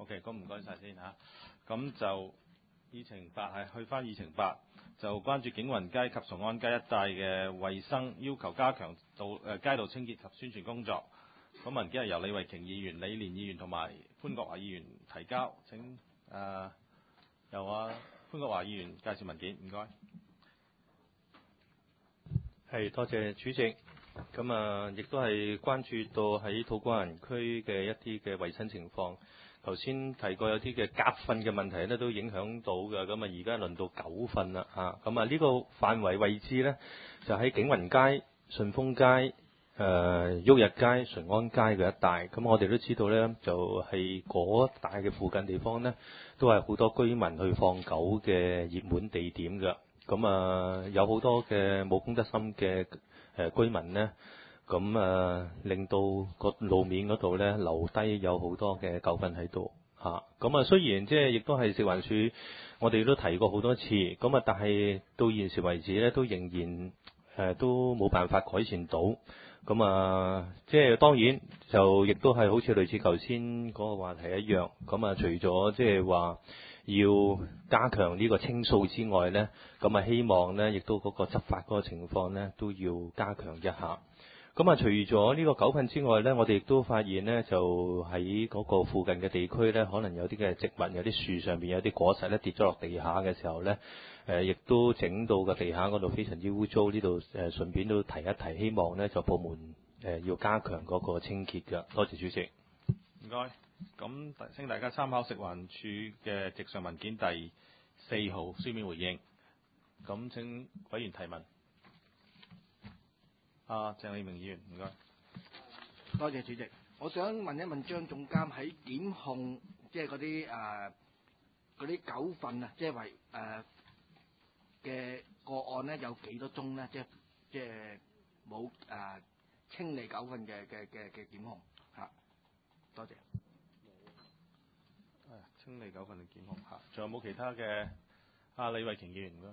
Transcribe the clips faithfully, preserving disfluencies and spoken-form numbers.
OK， 咁唔該晒先嚇。咁就議程八係去翻議程八，就關注景雲街及崇安街一帶嘅衛生，要求加強道誒街道清潔及宣傳工作。咁文件係由李慧瓊議員、李連議員同埋潘國華議員提交。請誒、呃、由啊潘國華議員介紹文件，唔該。 係，多謝主席。咁啊，亦都係關注到喺土瓜灣區嘅一啲嘅衞生情況。頭先提過有啲嘅夾份嘅問題咧，都影響到嘅。咁啊，而家輪到九份啦嚇。咁啊，呢個範圍位置咧，就喺景雲街、順豐街、誒旭日街、順安街嘅一帶。咁我哋都知道咧，就係嗰帶嘅附近地方咧，都係好多居民去放狗嘅熱門地點嘅。咁啊，有好多嘅冇公德心嘅誒居民咧，咁啊令到個路面嗰度咧留低有好多嘅狗糞喺度嚇。咁啊，雖然即係亦都係食環署，我哋都提過好多次，咁啊，但係到現時為止咧，都仍然誒都冇辦法改善到。咁啊，即係當然就亦都係好似類似頭先嗰個話題一樣。咁啊，除咗即係話要加強呢個清掃之外呢，咁啊希望呢亦都嗰個執法嗰個情況呢都要加強一下。咁啊，除咗呢個狗糞之外呢，我哋亦都發現呢，就喺嗰個附近嘅地區呢，可能有啲嘅植物、有啲樹上邊有啲果實呢跌咗落地下嘅時候呢，誒亦都整到個地下嗰度非常之污糟。呢度誒順便都提一提，希望呢就部門誒要加強嗰個清潔嘅。多謝主席。 唔該。咁請大家參考食環署嘅直上文件第四號書面回應。咁請委員提問。啊，鄭麗明議員，唔該。 多謝主席。我想問一問張總監喺檢控即係嗰啲誒嗰啲狗糞啊，即係為誒嘅個案咧，有幾多宗咧？即係即係冇誒清理狗糞嘅嘅嘅嘅檢控嚇。多謝。 清理狗糞嘅檢控嚇，仲有冇其他嘅？啊，李慧瓊議員，唔該。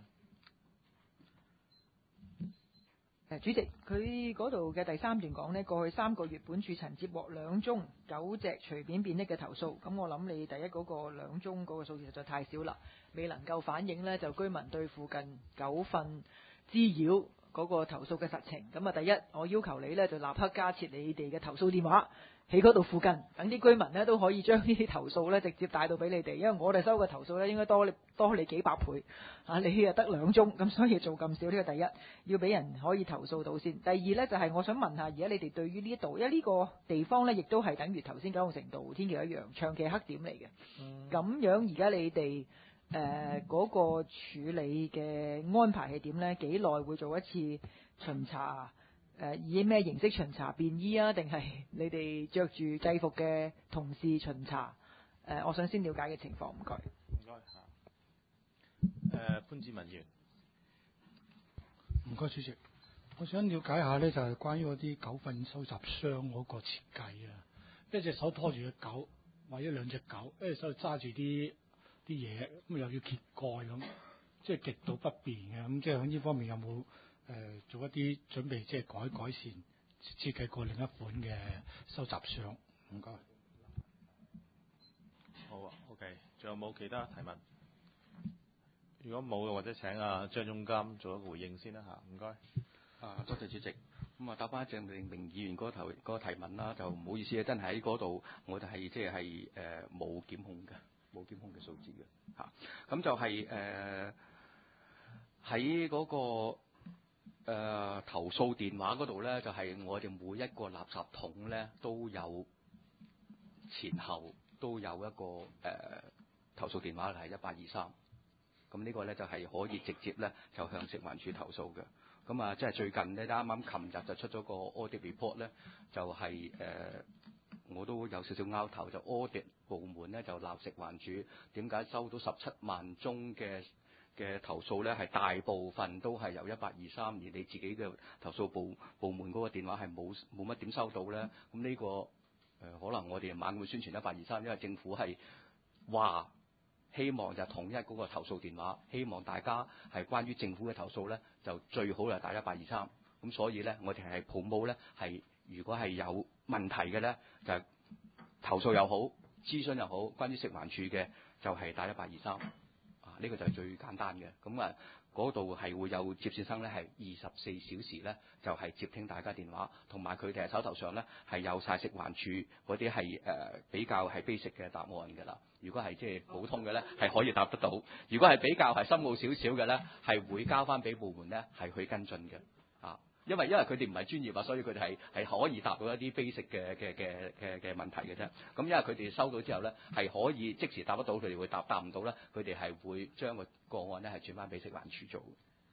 誒，主席，佢嗰度嘅第三段講呢，過去三個月本署曾接獲兩宗狗隻隨便便溺嘅投訴。咁我諗你第一嗰個兩宗嗰個數字實在太少啦，未能夠反映呢就居民對附近狗糞滋擾嗰個投訴嘅實情。咁啊，第一，我要求你呢就立刻加設你哋嘅投訴電話喺嗰度附近，等啲居民呢都可以將呢啲投訴呢直接帶到俾你哋，因為我哋收嘅投訴呢應該多你多你幾百倍啊！你又得兩宗，咁所以做咁少，呢個第一，要俾人可以投訴到先。第二呢，就係、是、我想問下，而家你哋對於呢度，因為呢個地方呢亦都係等於頭先九龍城道天橋一樣，長期黑點嚟嘅。咁、嗯、樣而家你哋誒嗰個處理嘅安排係點呢？幾耐會做一次巡查？誒、呃、以咩形式巡查？便衣啊，定係你哋着住制服嘅同事巡查？誒、呃，我想先了解嘅情況，唔該。 唔該嚇。誒潘志文議員， 唔該主席，我想了解下呢，就係、是、關於嗰啲狗糞收集箱嗰個設計啊。一隻手拖住隻狗，或者兩隻狗，一隻手揸住啲啲嘢，咁又要揭蓋咁，即係極度不便嘅。咁即係喺呢方面有冇？誒、呃、做一啲準備，即係改改善設計過另一款嘅收集箱，唔該。 好啊 ，OK， 仲有冇其他提問？如果冇嘅，或者請阿張總監做一個回應先啦嚇，唔該。 啊，多謝主席。咁啊，答翻鄭麗明議員嗰頭嗰個提問啦，就唔好意思啊，真係喺嗰度，我哋係即係係誒冇檢控嘅，冇檢控嘅數字嘅嚇。咁就係誒喺嗰個。誒、呃、投訴電話嗰度咧，就係、是、我哋每一個垃圾桶咧都有前後都有一個誒、呃、投訴電話係一八二三。咁呢個咧就係、是、可以直接咧就向食環署投訴嘅。咁啊，即係最近咧啱啱琴日就出咗個 audit report 咧，就係、是、誒、呃、我都有少少拗頭，就 audit 部門咧就鬧食環署點解收到十七萬宗嘅嘅投訴咧，係大部分都係由一八二三，而你自己嘅投訴部部門嗰個電話係冇冇乜點收到咧。咁呢、這個誒、呃、可能我哋猛會宣傳一八二三，因為政府係話希望就統一嗰個投訴電話，希望大家係關於政府嘅投訴咧，就最好係打一八二三。咁所以咧，我哋係 promote咧係如果係有問題嘅咧，就係、投訴又好， 諮詢又好，關於食環署嘅就係打一八二三啊，呢個就係最簡單嘅。咁啊嗰度係會有接線生咧，係二十四小時咧就係、是、接聽大家電話，同埋佢哋係手頭上咧係有晒食環署嗰啲係誒比較係 basic 嘅答案㗎啦。如果係即係普通嘅咧，係可以答得到；如果係比較係深奧少少嘅咧，係會交翻俾部門咧係去跟進嘅啊。因為因為佢哋唔係專業啊，所以佢哋係係可以答到一啲 basic 嘅嘅嘅嘅嘅問題嘅啫。咁因為佢哋收到之後咧，係可以即時答得到，佢哋會答答唔到咧，佢哋係會將個個案咧係轉翻俾食環署做。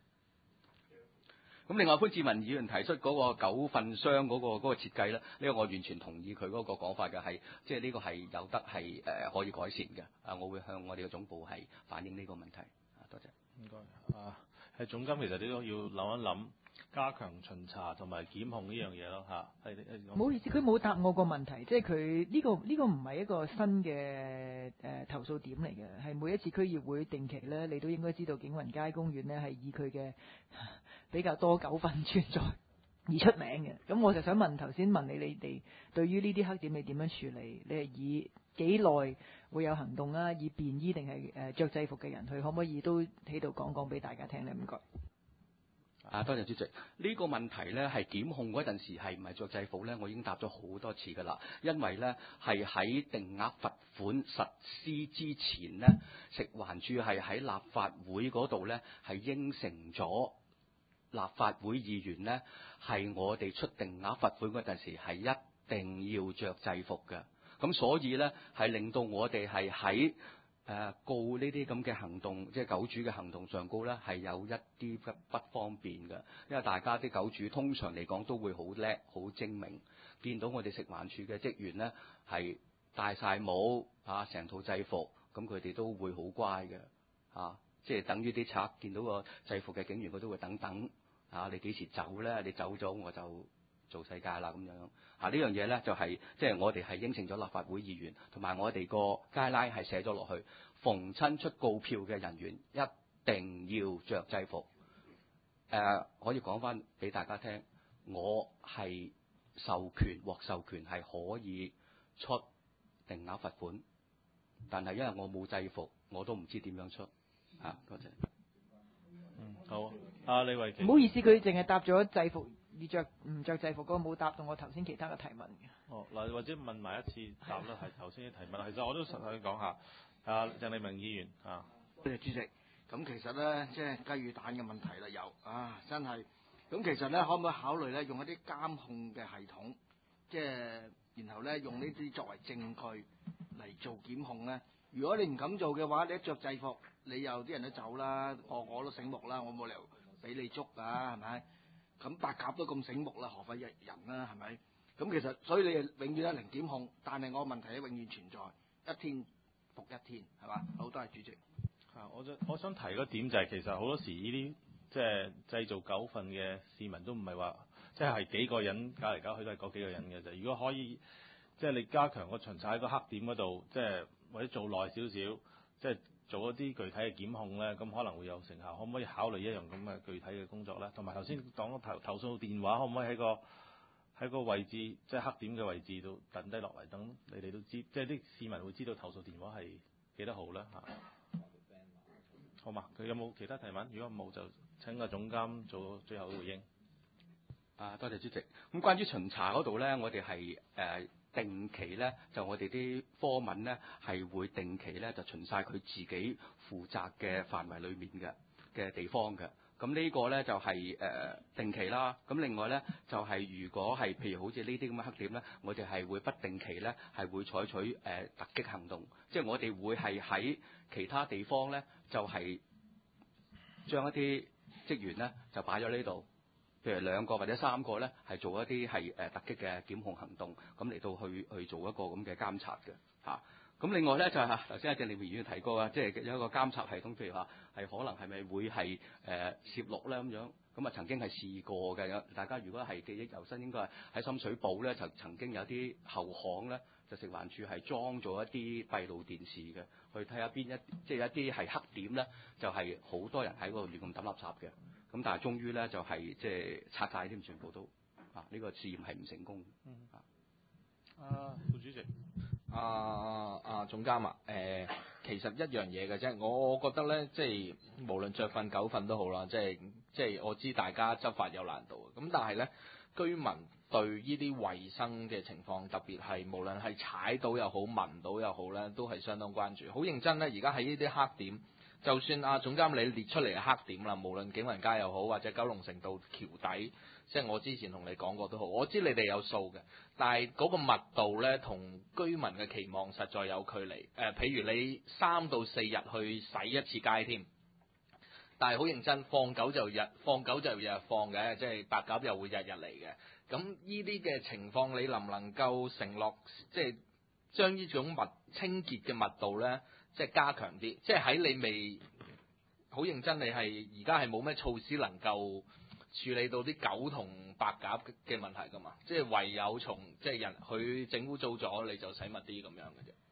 咁另外潘志文議員提出嗰個九份箱嗰個嗰個設計咧，呢個我完全同意佢嗰個講法嘅，係即係呢個係有得係誒可以改善嘅。啊，我會向我哋嘅總部係反映呢個問題。啊，多謝。 唔該。啊，係總監，其實你都要諗一諗。加強巡查同埋檢控呢樣嘢咯嚇，係唔好意思，佢冇答我個問題，即係佢呢個呢個唔係一個新嘅誒投訴點嚟嘅，係每一次區議會定期咧，你都應該知道景雲街公園咧係以佢嘅比較多狗糞存在而出名嘅。咁我就想問頭先問你，你哋對於呢啲黑點你點樣處理？你係以幾耐會有行動啊？以便衣定係誒著制服嘅人去？可唔可以都喺度講講俾大家聽咧？唔該。 啊，多謝主席。呢、這個問題咧係檢控嗰陣時係唔係着制服咧？我已經答咗好多次㗎啦。因為咧係喺定額罰款實施之前咧，食環署係喺立法會嗰度咧係應承咗立法會議員咧係我哋出定額罰款嗰陣時係一定要着制服嘅。咁所以咧係令到我哋係喺誒告呢啲咁嘅行動，即係狗主嘅行動上高咧，係有一啲不不方便嘅，因為大家啲狗主通常嚟講都會好叻、好精明，見到我哋食環署嘅職員咧係戴晒帽啊，成套制服，咁佢哋都會好乖嘅，啊，即係等於啲賊見到個制服嘅警員，佢都會等等，啊，你幾時走咧？你走咗我就做世界啦咁樣。啊，呢樣嘢咧就係即係我哋係應承咗立法會議員，同埋我哋個 guideline係寫咗落去，逢親出告票嘅人員一定要着制服。誒、呃，可以講翻俾大家聽，我係授權獲授權係可以出定額罰款，但係因為我冇制服，我都唔知點樣出。啊，多謝。 嗯，好。阿李慧瓊。 唔好意思，佢淨係答咗制服。你着唔着制服嗰個冇答到我頭先其他嘅提問嘅。 哦，嗱，或者問埋一次答啦，係頭先啲提問。其實我都想講下，啊，鄭麗明議員啊。 多謝主席。咁其實咧，即係雞與蛋嘅問題啦，有啊，真係。咁其實咧，可唔可以考慮咧，用一啲監控嘅系統，即係然後咧用呢啲作為證據嚟做檢控咧？如果你唔敢做嘅話，你一着制服，你又啲人都走啦，個個都醒目啦，我冇理由俾你捉㗎，係咪？咁白鴿都咁醒目啦，何費人啦？係咪？咁其實所以你永遠一零檢控，但係我問題咧永遠存在，一天復一天，係嘛？好多謝主席。 啊，我想我想提個點就係、是、其實好多時呢啲即係製造狗糞嘅市民都唔係話即係幾個人搞嚟搞去都係嗰幾個人嘅啫。如果可以即係你加強個巡查喺個黑點嗰度，即係或者做耐少少，即係。做一啲具體嘅檢控咧，咁可能會有成效。可唔可以考慮一樣咁嘅具體嘅工作咧？同埋頭先講投投訴電話，可唔可以喺個喺個位置，即係黑點嘅位置度等低落嚟，等你哋都知，即係啲市民會知道投訴電話係幾多號咧嚇？好嘛？佢有冇其他提問？如果冇，就請個總監做最後嘅回應。 啊，多謝主席。咁關於巡查嗰度咧，我哋係誒。定期咧，就我哋啲科文咧係會定期咧就巡晒佢自己負責嘅範圍裏面嘅嘅地方嘅。咁呢個咧就係、是、誒、呃、定期啦。咁另外咧就係、是、如果係譬如好似呢啲咁嘅黑點咧，我哋係會不定期咧係會採取誒、呃、突擊行動，即係我哋會係喺其他地方咧就係、是、將一啲職員咧就擺咗呢度。譬如兩個或者三個咧，係做一啲係誒突擊嘅檢控行動，咁嚟到去去做一個咁嘅監察嘅嚇。咁、啊、另外咧就係頭先阿鄭麗明議員提過啊，即係有一個監察系統，譬如話係可能係咪會係誒攝錄咧咁樣？咁啊曾經係試過嘅，有大家如果係記憶猶新，應該係喺深水埗咧就曾經有啲後巷咧，就食環署係裝咗一啲閉路電視嘅，去睇下邊一即係、就是、一啲係黑點咧，就係、是、好多人喺嗰度亂咁抌垃圾嘅。咁但係終於咧就係即係拆晒添，全部都啊呢、這個試驗係唔成功。 嗯。啊，副主席。 啊啊總監啊，誒、呃、其實一樣嘢嘅啫，我覺得咧，即係無論着訓狗訓都好啦，即係即係我知大家執法有難度，咁但係咧，居民對呢啲衞生嘅情況，特別係無論係踩到又好、聞到又好咧，都係相當關注。好認真咧，而家喺呢啲黑點，就算啊總監你列出嚟嘅黑點啦，無論景雲街又好，或者九龍城道橋底，即係我之前同你講過都好，我知你哋有數嘅，但係嗰個密度咧，同居民嘅期望實在有距離。誒、呃，譬如你三到四日去洗一次街添，但係好認真，放狗就日放狗就日日放嘅，即係白鴿又會日日嚟嘅。咁呢啲嘅情況，你能唔能夠承諾，即係將呢種密清潔嘅密度咧，即係加強啲？即係喺你未好認真，你係而家係冇咩措施能夠處理到啲狗同白鴿嘅問題㗎嘛？即係唯有從即係人佢整污糟咗，你就洗密啲咁樣嘅啫。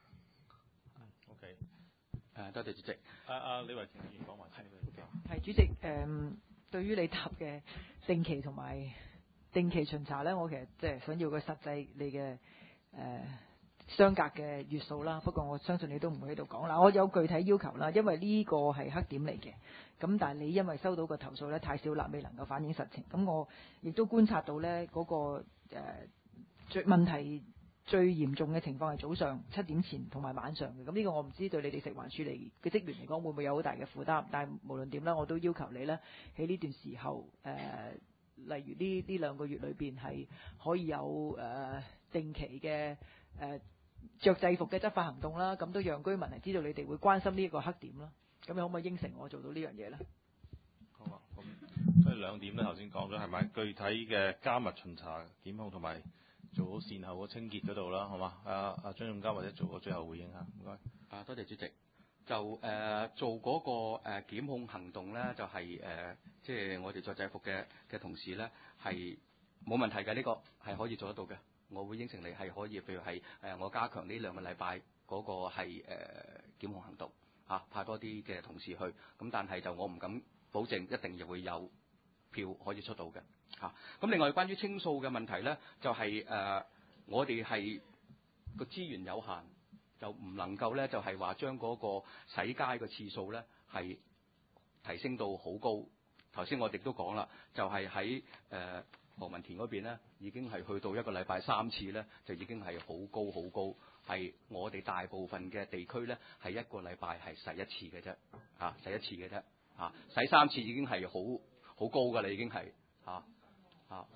OK， 誒多謝主席。 阿阿李慧瓊議員講埋先。 係主席，誒、嗯、對於你答嘅定期同埋定期巡查咧，我其實即係想要個實際你嘅誒、呃、相隔嘅月數啦。不過我相信你都唔會喺度講啦。我有具體要求啦，因為呢個係黑點嚟嘅。咁但係你因為收到個投訴咧太少啦，未能夠反映實情。咁我亦都觀察到咧嗰、那個誒、呃、最問題最嚴重嘅情況係早上七點前同埋晚上嘅。咁呢個我唔知對你哋食環署嚟嘅職員嚟講會唔會有好大嘅負擔。但係無論點啦，我都要求你咧喺呢段時候誒、呃，例如呢呢兩個月裏邊係可以有誒、呃、定期嘅誒著制服嘅執法行動啦。咁都讓居民係知道你哋會關心呢一個黑點啦。咁你可唔可以應承我做到呢樣嘢咧？ 好啊，咁所以兩點咧，頭先講咗係咪具體嘅加密巡查、檢控同埋做好善後嘅清潔嗰度啦，好嘛？阿阿張總監或者做個最後回應嚇，唔該。 啊，多謝主席。就誒、呃、做嗰、那個誒、呃、檢控行動咧，就係、是、誒，即、呃、係、就是、我哋着制服嘅嘅同事咧，係冇問題嘅，呢、這個係可以做得到嘅。我會應承你係可以，譬如係誒、呃、我加強呢兩個禮拜嗰個係誒、呃、檢控行動。啊，派多啲嘅同事去，咁但係就我唔敢保證一定又會有票可以出到嘅嚇。咁、啊、另外關於清掃嘅問題咧，就係、是、誒、呃、我哋係個資源有限，就唔能夠咧就係、是、話將嗰個洗街嘅次數咧係提升到好高。頭先我哋都講啦，就係喺誒何文田嗰邊咧，已經係去到一個禮拜三次咧，就已經係好高好高。係我哋大部分嘅地區咧，係一個禮拜係洗一次嘅啫，啊洗一次嘅啫，啊洗三次已經係好好高㗎啦，已經係啊啊，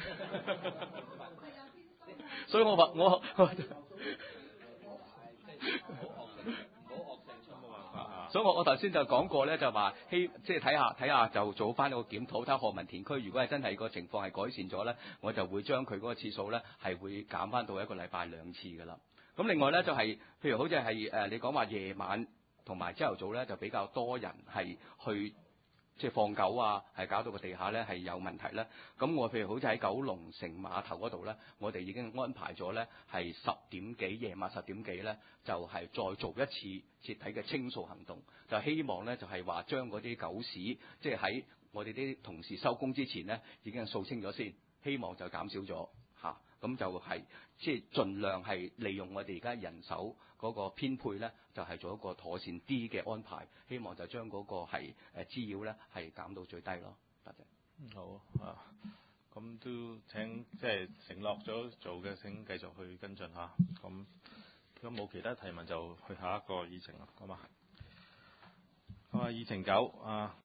所以我話我，所以我我頭先就講過咧，就話希即係睇下睇下就做翻個檢討，睇下何文田區如果係真係個情況係改善咗咧，我就會將佢嗰個次數咧係會減翻到一個禮拜兩次㗎啦。咁另外咧就係、是，譬如好似係誒你講話夜晚同埋朝頭早咧就比較多人係去即係放狗啊，係搞到個地下咧係有問題咧。咁我譬如好似喺九龍城碼頭嗰度咧，我哋已經安排咗咧係十點幾夜晚十點幾咧就係、是、再做一次徹底嘅清掃行動，就希望咧就係話將嗰啲狗屎即係喺我哋啲同事收工之前咧已經掃清咗先，希望就減少咗嚇。咁就係即係盡量係利用我哋而家人手嗰個編配咧，就係、是、做一個妥善啲嘅安排，希望就將嗰個係誒滋擾咧係減到最低咯。多謝。 嗯，好啊，咁都請即係承諾咗做嘅，請繼續去跟進嚇。咁如果冇其他提問，就去下一個議程啦，好嘛？咁啊，議程九啊。